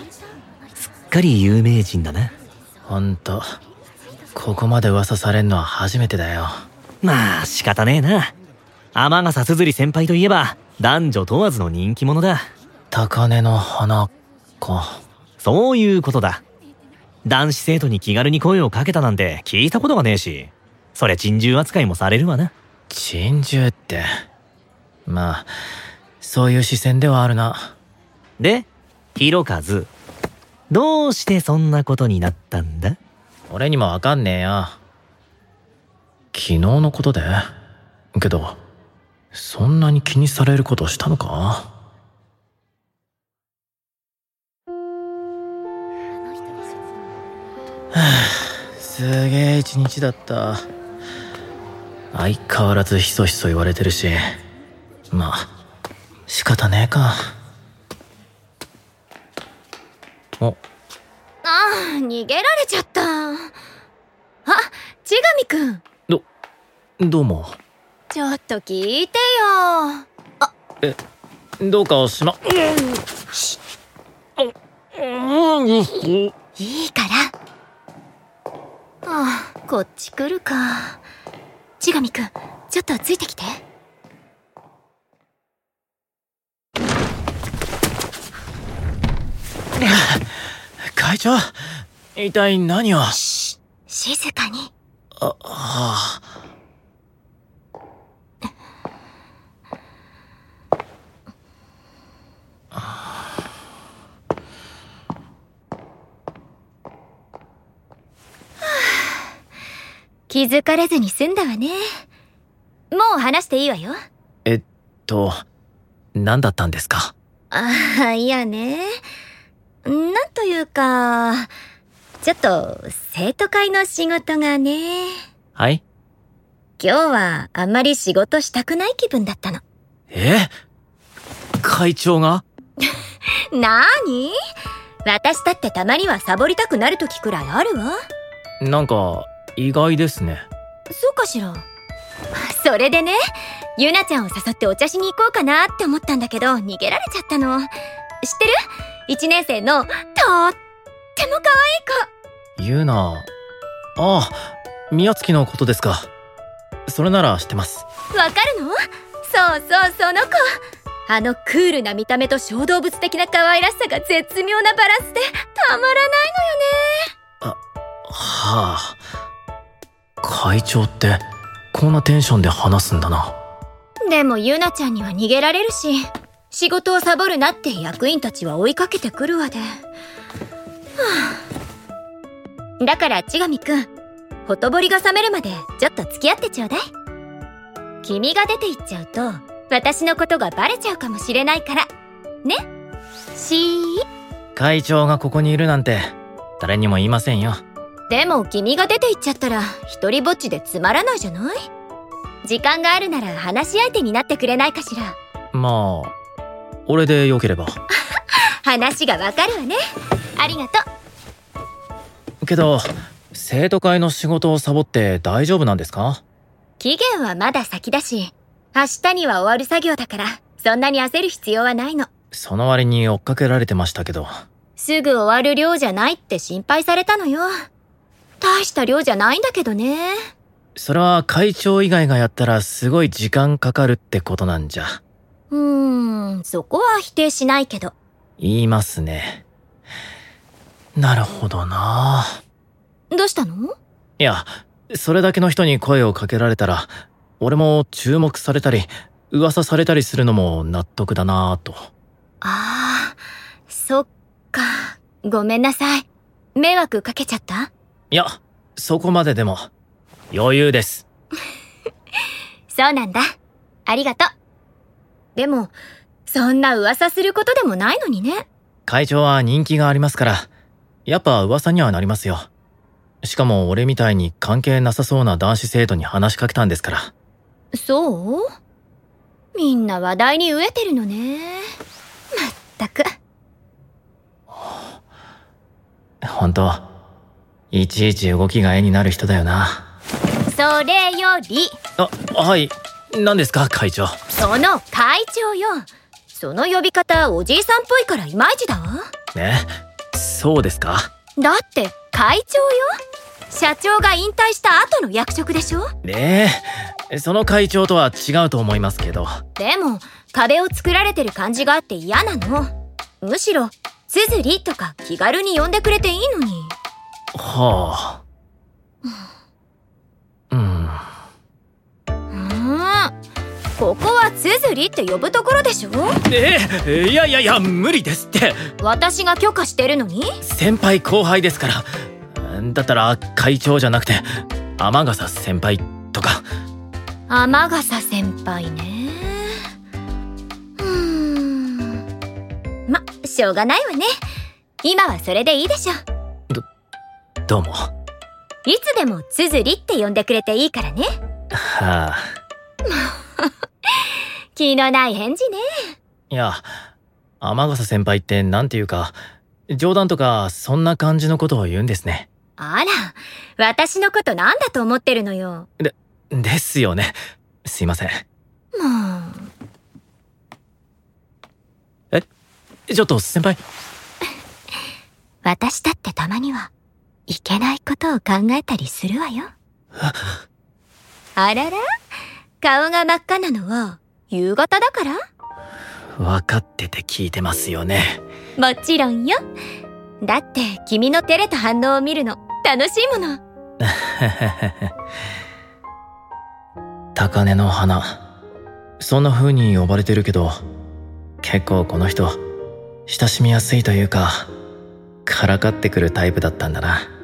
すっかり有名人だな。 ほんとここまで噂されんのは初めてだよ。 まあ仕方ねえな。天笠硯先輩といえば男女問わずの人気者だ。 高嶺の花か。 そういうことだ。男子生徒に気軽に声をかけたなんて聞いたことがねえし、そりゃ珍獣扱いもされるわな。 珍獣って、まあそういう視線ではあるな。 で、ひろかず、どうしてそんなことになったんだ？ 俺にもわかんねえよ。昨日のことで？けどそんなに気にされることしたのか？はあ、すげえ一日だった。相変わらずひそひそ言われてるし、まあ仕方ねえか。お、 逃げられちゃった。あ、千神くん。 どうも。 ちょっと聞いてよ。 どうかしま、 いいから。こっち来るか。千神くん、ちょっとついてきて。 会長、一体何を？ 静かに。気づかれずに済んだわね。もう話していいわよ。 何だったんですか？ いやね。なんというか、ちょっと生徒会の仕事がね。 はい？ 今日はあんまり仕事したくない気分だったの。 会長が？ なーに？私だってたまにはサボりたくなる時くらいあるわ。 なんか意外ですね。 そうかしら。それでね、ゆなちゃんを誘ってお茶しに行こうかなって思ったんだけど逃げられちゃったの。知ってる？1年生のとっても可愛い子。 ゆな。宮月のことですか。それなら知ってます。 わかるの？そうそう、その子。あのクールな見た目と小動物的な可愛らしさが絶妙なバランスでたまらないのよね。 はあ。会長ってこんなテンションで話すんだな。 でもゆなちゃんには逃げられるし、仕事をサボるなって役員たちは追いかけてくるわで。だから千神くん、ほとぼりが冷めるまでちょっと付き合ってちょうだい。君が出て行っちゃうと私のことがバレちゃうかもしれないからね。 会長がここにいるなんて誰にも言いませんよ。 でも君が出て行っちゃったら一人ぼっちでつまらないじゃない？時間があるなら話し相手になってくれないかしら。 まあ俺でよければ。 話がわかるわね。ありがとう。けど生徒会の仕事をサボって大丈夫なんですか？ 期限はまだ先だし、明日には終わる作業だからそんなに焦る必要はないの。 その割に追っかけられてましたけど。 すぐ終わる量じゃないって心配されたのよ。大した量じゃないんだけどね。 それは会長以外がやったらすごい時間かかるってことなんじゃ。 そこは否定しないけど。 言いますね。なるほどな。 どうしたの？ いや、それだけの人に声をかけられたら俺も注目されたり噂されたりするのも納得だなぁと。 そっか。ごめんなさい。迷惑かけちゃった？ いや、そこまででも余裕です。 そうなんだ。ありがとう。でもそんな噂することでもないのにね。 会長は人気がありますからやっぱ噂にはなりますよ。しかも俺みたいに関係なさそうな男子生徒に話しかけたんですから。 そう？みんな話題に飢えてるのね。まったく。 本当いちいち動きが絵になる人だよな。 それより。 はい。何ですか会長。 その会長よ。その呼び方おじいさんっぽいからいまいちだわ。 そうですか？ だって会長よ。社長が引退した後の役職でしょ。 その会長とは違うと思いますけど。 でも壁を作られてる感じがあって嫌なの。むしろつづりとか気軽に呼んでくれていいのに。 はあ。 ここはつづりって呼ぶところでしょ。 いや無理ですって。 私が許可してるのに。 先輩後輩ですから。だったら会長じゃなくて天笠先輩とか。 天笠先輩ね。ま、しょうがないわね。今はそれでいいでしょ。 どうも。 いつでもつづりって呼んでくれていいからね。 はあ。 気のない返事ね。 いや、天笠先輩ってなんていうか、冗談とかそんな感じのことを言うんですね。 あら、私のことなんだと思ってるのよ。 ですよね。すいません。 もう。ちょっと先輩。 私だってたまにはいけないことを考えたりするわよ。あらら、顔が真っ赤なのは夕方だから？ 分かってて聞いてますよね。 もちろんよ。だって君の照れた反応を見るの楽しいもの。 高嶺の花、そんな風に呼ばれてるけど、結構この人親しみやすいというかからかってくるタイプだったんだな。